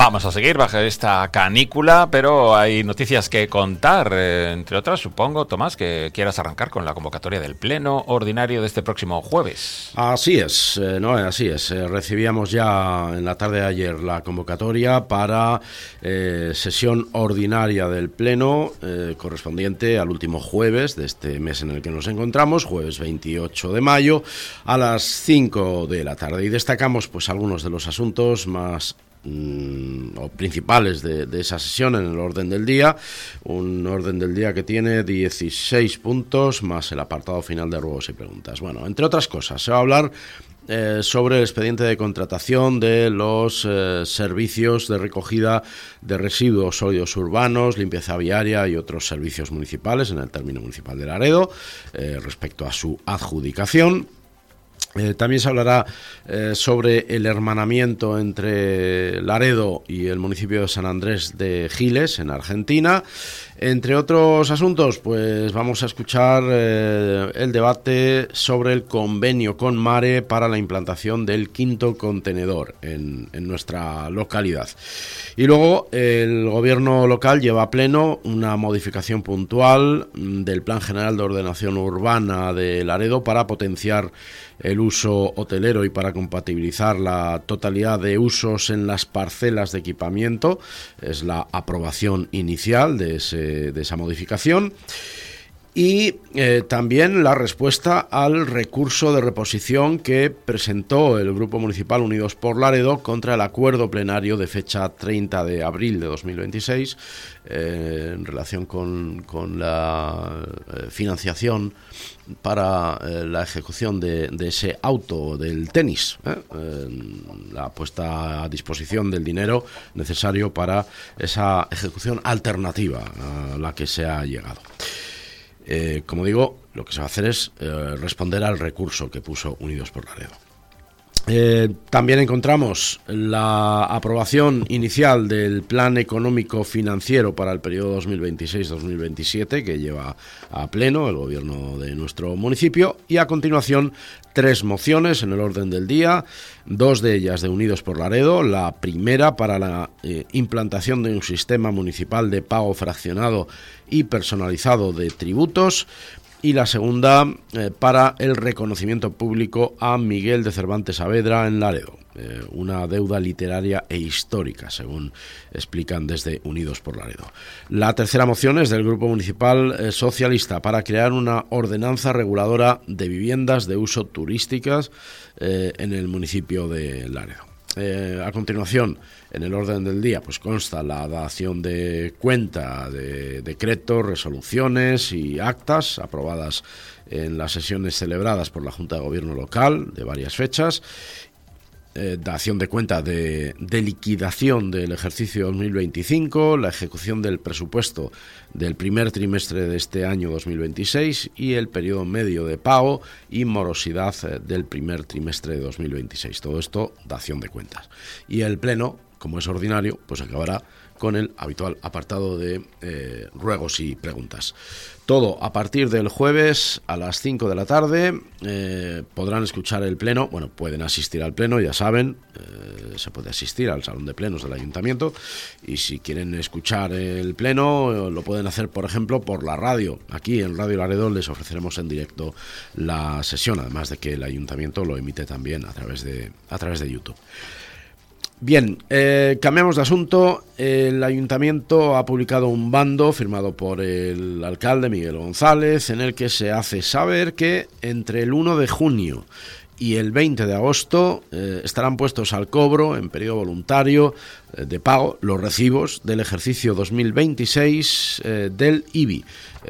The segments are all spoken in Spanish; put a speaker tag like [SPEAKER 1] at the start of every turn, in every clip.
[SPEAKER 1] Vamos a seguir bajo esta canícula, pero hay noticias que contar, entre otras, supongo, Tomás, que quieras arrancar con la convocatoria del Pleno Ordinario de este próximo jueves.
[SPEAKER 2] Así es, así es. Recibíamos ya en la tarde de ayer la convocatoria para sesión ordinaria del Pleno, correspondiente al último jueves de este mes en el que nos encontramos, jueves 28 de mayo, a las 5 de la tarde. Y destacamos pues algunos de los asuntos más o principales de esa sesión en el orden del día, un orden del día que tiene 16 puntos más el apartado final de ruegos y preguntas. Bueno, entre otras cosas, se va a hablar sobre el expediente de contratación de los servicios de recogida de residuos sólidos urbanos, limpieza viaria y otros servicios municipales en el término municipal de Laredo, respecto a su adjudicación. También se hablará sobre el hermanamiento entre Laredo y el municipio de San Andrés de Giles, en Argentina. Entre otros asuntos, pues vamos a escuchar el debate sobre el convenio con Mare para la implantación del 5º contenedor en nuestra localidad. Y luego el gobierno local lleva a pleno una modificación puntual del Plan General de Ordenación Urbana de Laredo para potenciar el uso hotelero y para compatibilizar la totalidad de usos en las parcelas de equipamiento. Es la aprobación inicial de esa modificación. Y también la respuesta al recurso de reposición que presentó el Grupo Municipal Unidos por Laredo contra el acuerdo plenario de fecha 30 de abril de 2026 en relación con la financiación para la ejecución de ese auto del tenis, la puesta a disposición del dinero necesario para esa ejecución alternativa a la que se ha llegado. Como digo, lo que se va a hacer es responder al recurso que puso Unidos por Laredo. También encontramos la aprobación inicial del Plan Económico Financiero para el periodo 2026-2027 que lleva a pleno el gobierno de nuestro municipio, y a continuación 3 mociones en el orden del día, 2 de ellas de Unidos por Laredo, la primera para la implantación de un sistema municipal de pago fraccionado y personalizado de tributos, y la segunda para el reconocimiento público a Miguel de Cervantes Saavedra en Laredo, una deuda literaria e histórica, según explican desde Unidos por Laredo. La tercera moción es del Grupo Municipal Socialista para crear una ordenanza reguladora de viviendas de uso turísticas en el municipio de Laredo. A continuación, en el orden del día, pues consta la dación de cuenta de decretos, resoluciones y actas aprobadas en las sesiones celebradas por la Junta de Gobierno local de varias fechas. Dación de cuenta de liquidación del ejercicio 2025, la ejecución del presupuesto del primer trimestre de este año 2026 y el periodo medio de pago y morosidad del primer trimestre de 2026. Todo esto, dación de cuentas. Y el Pleno, como es ordinario, pues acabará con el habitual apartado de ruegos y preguntas. Todo a partir del jueves a las 5 de la tarde. Podrán escuchar el pleno, bueno, pueden asistir al pleno, ya saben, se puede asistir al salón de plenos del ayuntamiento, y si quieren escuchar el pleno lo pueden hacer, por ejemplo, por la radio. Aquí en Radio Laredo les ofreceremos en directo la sesión, además de que el ayuntamiento lo emite también a través de YouTube. Bien, cambiamos de asunto. El ayuntamiento ha publicado un bando firmado por el alcalde Miguel González en el que se hace saber que entre el 1 de junio y el 20 de agosto estarán puestos al cobro en periodo voluntario de pago los recibos del ejercicio 2026 del IBI,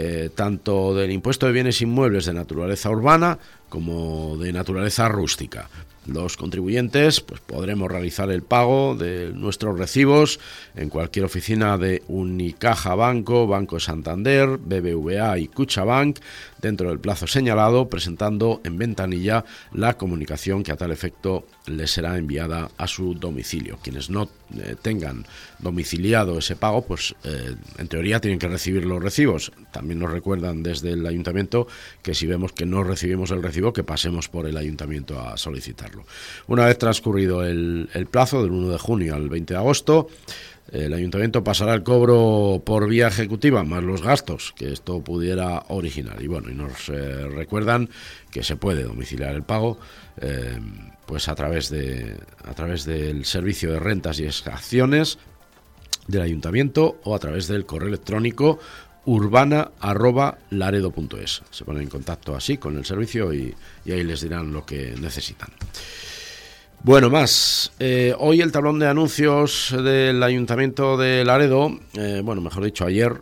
[SPEAKER 2] tanto del impuesto de bienes inmuebles de naturaleza urbana como de naturaleza rústica. Los contribuyentes pues podremos realizar el pago de nuestros recibos en cualquier oficina de Unicaja Banco, Banco Santander, BBVA y Kutxabank dentro del plazo señalado, presentando en ventanilla la comunicación que a tal efecto les será enviada a su domicilio. Quienes no tengan domiciliado ese pago, pues en teoría tienen que recibir los recibos. También nos recuerdan desde el ayuntamiento que si vemos que no recibimos el recibo, que pasemos por el ayuntamiento a solicitarlo. Una vez transcurrido el plazo del 1 de junio al 20 de agosto, el ayuntamiento pasará el cobro por vía ejecutiva más los gastos que esto pudiera originar. Y bueno, y nos recuerdan que se puede domiciliar el pago pues a través del servicio de rentas y extracciones del ayuntamiento o a través del correo electrónico urbana@laredo.es. Se ponen en contacto así con el servicio y ahí les dirán lo que necesitan. Bueno, más. Hoy el tablón de anuncios del Ayuntamiento de Laredo, mejor dicho, ayer,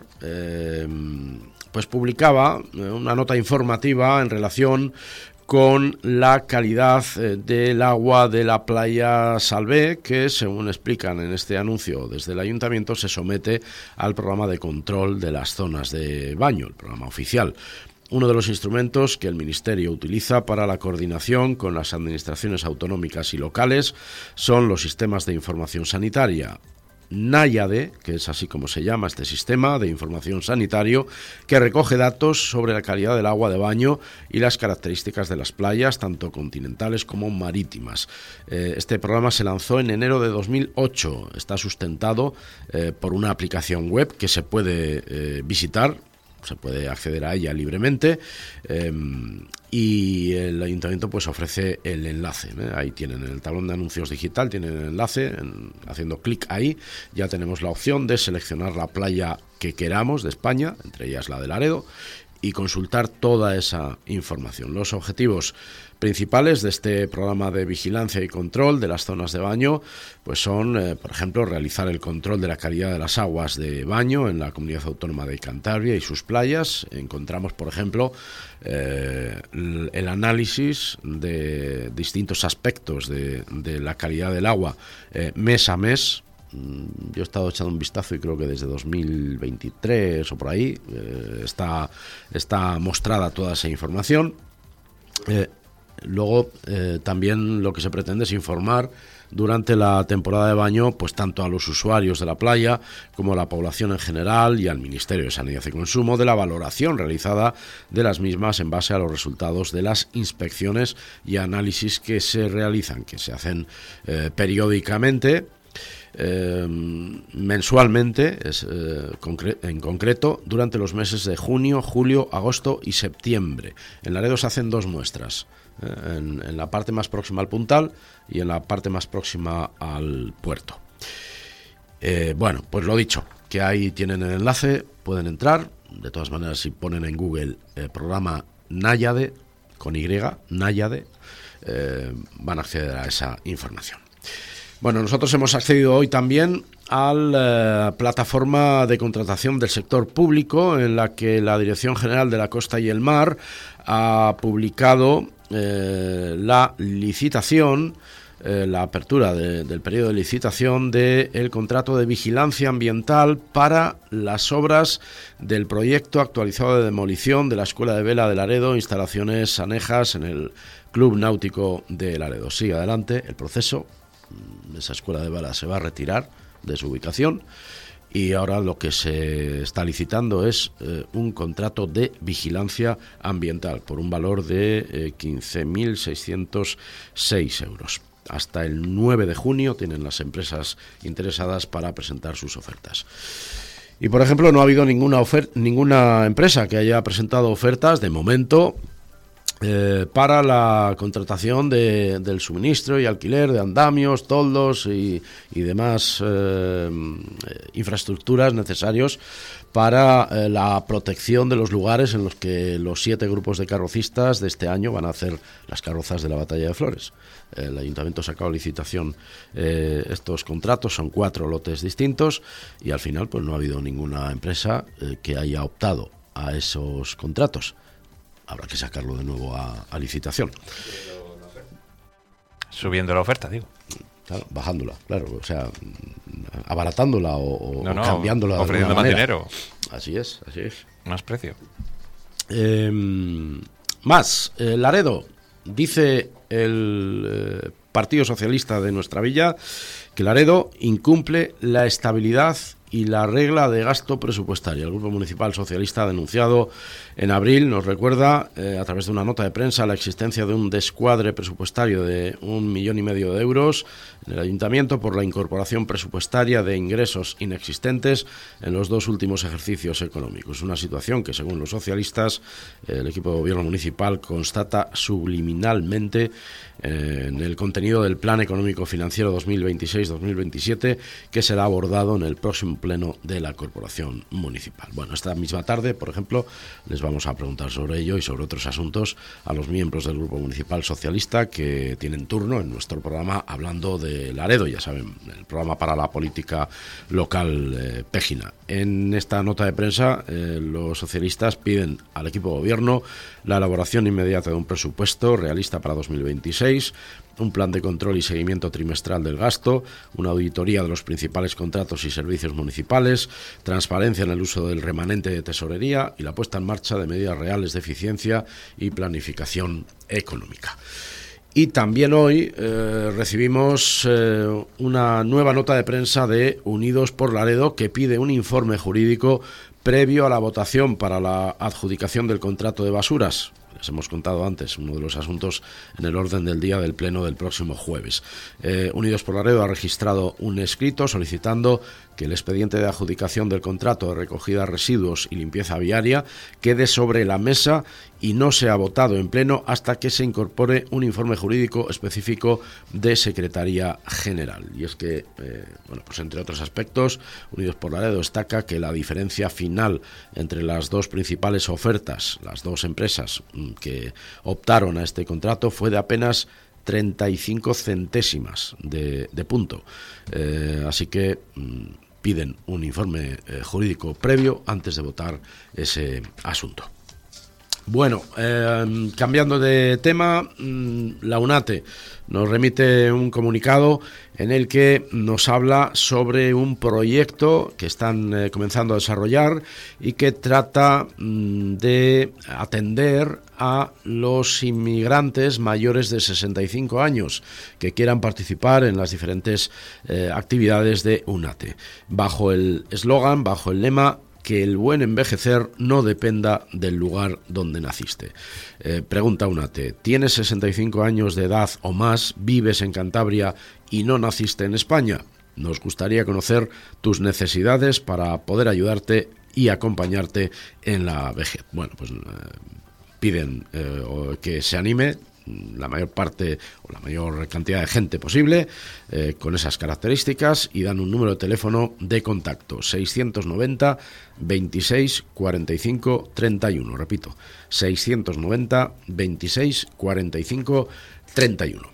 [SPEAKER 2] pues publicaba una nota informativa en relación con la calidad del agua de la playa Salvé, que según explican en este anuncio desde el Ayuntamiento, se somete al programa de control de las zonas de baño, el programa oficial. Uno de los instrumentos que el Ministerio utiliza para la coordinación con las administraciones autonómicas y locales son los sistemas de información sanitaria NAIADE, que es así como se llama este sistema de información sanitario, que recoge datos sobre la calidad del agua de baño y las características de las playas, tanto continentales como marítimas. Este programa se lanzó en enero de 2008. Está sustentado por una aplicación web que se puede visitar. Se puede acceder a ella libremente y el ayuntamiento pues ofrece el enlace. Ahí tienen en el tablón de anuncios digital, tienen el enlace, haciendo clic ahí ya tenemos la opción de seleccionar la playa que queramos de España, entre ellas la de Laredo, y consultar toda esa información. Los objetivos principales de este programa de vigilancia y control de las zonas de baño pues son, por ejemplo, realizar el control de la calidad de las aguas de baño en la Comunidad Autónoma de Cantabria y sus playas. Encontramos, por ejemplo, el análisis de distintos aspectos de la calidad del agua mes a mes. Yo he estado echando un vistazo y creo que desde 2023 o por ahí está mostrada toda esa información. Luego también lo que se pretende es informar durante la temporada de baño pues tanto a los usuarios de la playa como a la población en general y al Ministerio de Sanidad y Consumo de la valoración realizada de las mismas en base a los resultados de las inspecciones y análisis que se realizan, que se hacen periódicamente. Mensualmente en concreto durante los meses de junio, julio, agosto y septiembre. En Laredo se hacen 2 muestras, en la parte más próxima al puntal y en la parte más próxima al puerto. Pues lo dicho, que ahí tienen el enlace, pueden entrar. De todas maneras, si ponen en Google programa NAIADE con Y, NAIADE, van a acceder a esa información. Bueno, nosotros hemos accedido hoy también a la plataforma de contratación del sector público, en la que la Dirección General de la Costa y el Mar ha publicado la licitación, la apertura del periodo de licitación del contrato de vigilancia ambiental para las obras del proyecto actualizado de demolición de la Escuela de Vela de Laredo, instalaciones anejas en el Club Náutico de Laredo. Sigue adelante el proceso. Esa escuela de vela se va a retirar de su ubicación y ahora lo que se está licitando es un contrato de vigilancia ambiental por un valor de 15.606 euros. Hasta el 9 de junio tienen las empresas interesadas para presentar sus ofertas. Y, por ejemplo, no ha habido ninguna empresa que haya presentado ofertas de momento para la contratación del suministro y alquiler de andamios, toldos y demás infraestructuras necesarios para la protección de los lugares en los que los 7 grupos de carrocistas de este año van a hacer las carrozas de la Batalla de Flores. El Ayuntamiento ha sacado a licitación estos contratos, son 4 lotes distintos y al final pues no ha habido ninguna empresa que haya optado a esos contratos. Habrá que sacarlo de nuevo a licitación.
[SPEAKER 1] Subiendo la oferta, digo.
[SPEAKER 2] Claro, bajándola, claro, o sea, abaratándola o cambiándola.
[SPEAKER 1] Ofreciendo más dinero.
[SPEAKER 2] Así es.
[SPEAKER 1] Más precio.
[SPEAKER 2] Laredo, dice el Partido Socialista de nuestra villa, que Laredo incumple la estabilidad y la regla de gasto presupuestaria. El Grupo Municipal Socialista ha denunciado en abril, nos recuerda, a través de una nota de prensa, la existencia de un descuadre presupuestario de 1,5 millones de euros en el Ayuntamiento por la incorporación presupuestaria de ingresos inexistentes en los 2 últimos ejercicios económicos. Una situación que, según los socialistas, el equipo de gobierno municipal constata subliminalmente en el contenido del Plan Económico Financiero 2026-2027, que será abordado en el próximo pleno de la Corporación Municipal. Bueno, esta misma tarde, por ejemplo, les vamos a preguntar sobre ello y sobre otros asuntos a los miembros del Grupo Municipal Socialista que tienen turno en nuestro programa hablando de Laredo, ya saben, el programa para la política local Pégina. En esta nota de prensa, los socialistas piden al equipo de gobierno la elaboración inmediata de un presupuesto realista para 2026, un plan de control y seguimiento trimestral del gasto, una auditoría de los principales contratos y servicios municipales, transparencia en el uso del remanente de tesorería y la puesta en marcha de medidas reales de eficiencia y planificación económica. Y también hoy recibimos una nueva nota de prensa de Unidos por Laredo, que pide un informe jurídico previo a la votación para la adjudicación del contrato de basuras. Les hemos contado antes, uno de los asuntos en el orden del día del pleno del próximo jueves. Unidos por Laredo ha registrado un escrito solicitando que el expediente de adjudicación del contrato de recogida de residuos y limpieza viaria quede sobre la mesa y no sea votado en pleno hasta que se incorpore un informe jurídico específico de Secretaría General. Y es que, pues entre otros aspectos, Unidos por Laredo destaca que la diferencia final entre las 2 principales ofertas, las 2 empresas que optaron a este contrato, fue de apenas 35 centésimas de punto. Así que piden un informe jurídico previo antes de votar ese asunto. Bueno, cambiando de tema, la UNATE nos remite un comunicado en el que nos habla sobre un proyecto que están comenzando a desarrollar y que trata de atender a los inmigrantes mayores de 65 años que quieran participar en las diferentes actividades de UNATE, bajo el eslogan, bajo el lema: que el buen envejecer no dependa del lugar donde naciste. Pregunta UNATE: ¿tienes 65 años de edad o más, vives en Cantabria y no naciste en España? Nos gustaría conocer tus necesidades para poder ayudarte y acompañarte en la vejez. Bueno, pues piden que se anime la mayor parte o la mayor cantidad de gente posible con esas características, y dan un número de teléfono de contacto: 690 26 45 31. Repito, 690 26 45 31.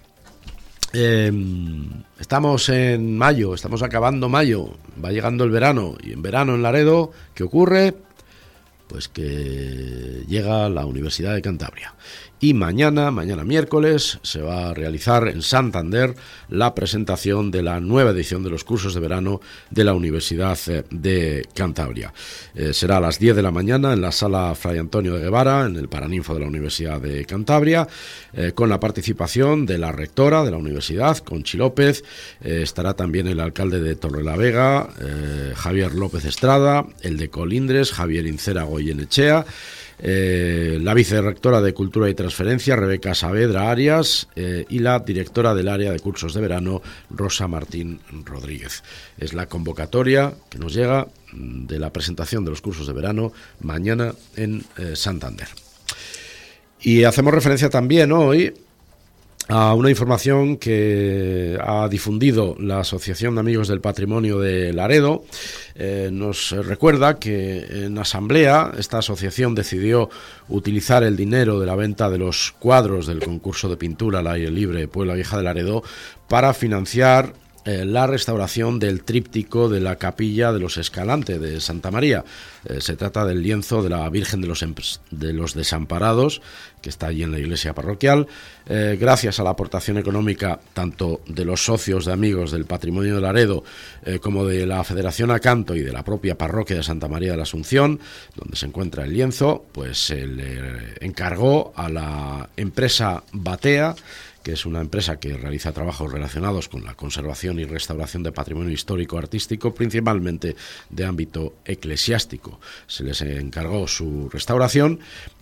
[SPEAKER 2] Estamos en mayo, estamos acabando mayo, va llegando el verano, y en verano en Laredo, ¿qué ocurre? Pues que llega la Universidad de Cantabria. Y mañana miércoles, se va a realizar en Santander la presentación de la nueva edición de los cursos de verano de la Universidad de Cantabria. Será a las 10 de la mañana en la sala Fray Antonio de Guevara, en el Paraninfo de la Universidad de Cantabria, con la participación de la rectora de la universidad, Conchi López. Estará también el alcalde de Torrelavega, Javier López Estrada, el de Colindres, Javier Incera Goyenechea, la vicerrectora de Cultura y Transferencia, Rebeca Saavedra Arias, y la directora del área de cursos de verano, Rosa Martín Rodríguez. Es la convocatoria que nos llega de la presentación de los cursos de verano mañana en Santander. Y hacemos referencia también hoy a una información que ha difundido la Asociación de Amigos del Patrimonio de Laredo. Nos recuerda que en asamblea esta asociación decidió utilizar el dinero de la venta de los cuadros del concurso de pintura al aire libre Puebla Vieja de Laredo para financiar la restauración del tríptico de la capilla de los Escalante de Santa María. Se trata del lienzo de la Virgen de los Desamparados, que está allí en la iglesia parroquial. Gracias a la aportación económica tanto de los socios de Amigos del Patrimonio de Laredo como de la Federación Acanto y de la propia parroquia de Santa María de la Asunción, donde se encuentra el lienzo, pues se le encargó a la empresa Batea que es una empresa que realiza trabajos relacionados con la conservación y restauración de patrimonio histórico-artístico, principalmente de ámbito eclesiástico. Se les encargó su restauración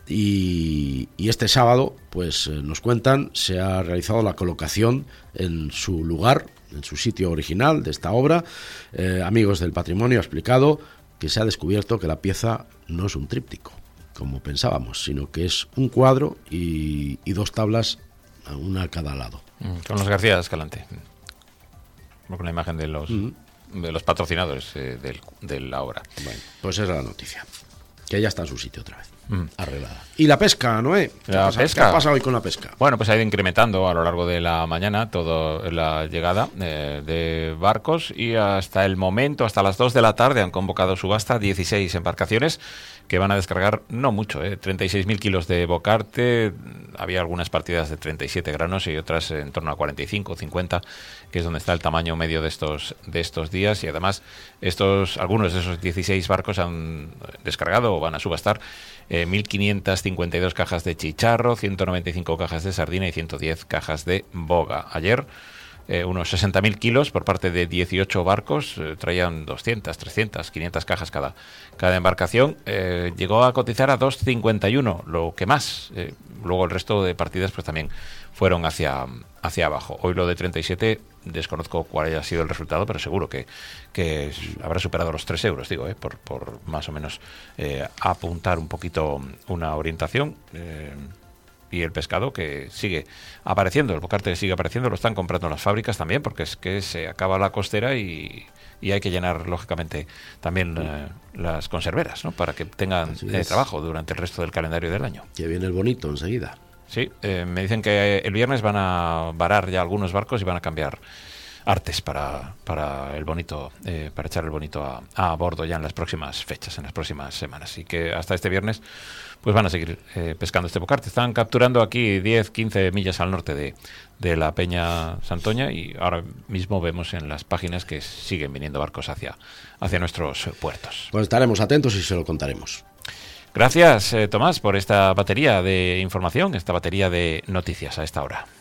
[SPEAKER 2] y este sábado, pues nos cuentan, se ha realizado la colocación en su lugar, en su sitio original de esta obra. Amigos del Patrimonio ha explicado que se ha descubierto que la pieza no es un tríptico, como pensábamos, sino que es un cuadro y 2 tablas, una a cada lado.
[SPEAKER 1] Con los García Escalante, con la imagen de los patrocinadores de la obra.
[SPEAKER 2] Bueno, pues esa es la noticia, que ya está en su sitio otra vez, arreglada. ¿Y la pesca, Noé? ¿Qué ha pasado hoy con la pesca?
[SPEAKER 1] Bueno, pues ha ido incrementando a lo largo de la mañana toda la llegada de barcos, y hasta el momento, hasta las 2 de la tarde, han convocado subasta 16 embarcaciones que van a descargar no mucho, 36.000 kilos de bocarte. Había algunas partidas de 37 granos y otras en torno a 45 o 50, que es donde está el tamaño medio de estos días. Y además algunos de esos 16 barcos han descargado o van a subastar 1.552 cajas de chicharro, 195 cajas de sardina y 110 cajas de boga. Ayer unos 60.000 kilos por parte de 18 barcos, traían 200, 300, 500 cajas cada embarcación. Llegó a cotizar a 2,51, lo que más. Luego el resto de partidas pues también fueron hacia abajo. Hoy lo de 37, desconozco cuál haya sido el resultado, pero seguro que habrá superado los 3 euros, digo, por más o menos apuntar un poquito una orientación. Y el pescado que sigue apareciendo, el bocarte que sigue apareciendo, lo están comprando las fábricas también, porque es que se acaba la costera y hay que llenar, lógicamente, también las conserveras, ¿no? Para que tengan trabajo durante el resto del calendario del año.
[SPEAKER 2] Que viene el bonito enseguida.
[SPEAKER 1] Sí, me dicen que el viernes van a varar ya algunos barcos y van a cambiar artes para el bonito, para echar el bonito a bordo ya en las próximas fechas, en las próximas semanas. Y que hasta este viernes pues van a seguir pescando este bocarte. Están capturando aquí 10, 15 millas al norte de la Peña Santoña, y ahora mismo vemos en las páginas que siguen viniendo barcos hacia nuestros puertos.
[SPEAKER 2] Pues estaremos atentos y se lo contaremos.
[SPEAKER 1] Gracias, Tomás, por esta batería de información, esta batería de noticias a esta hora.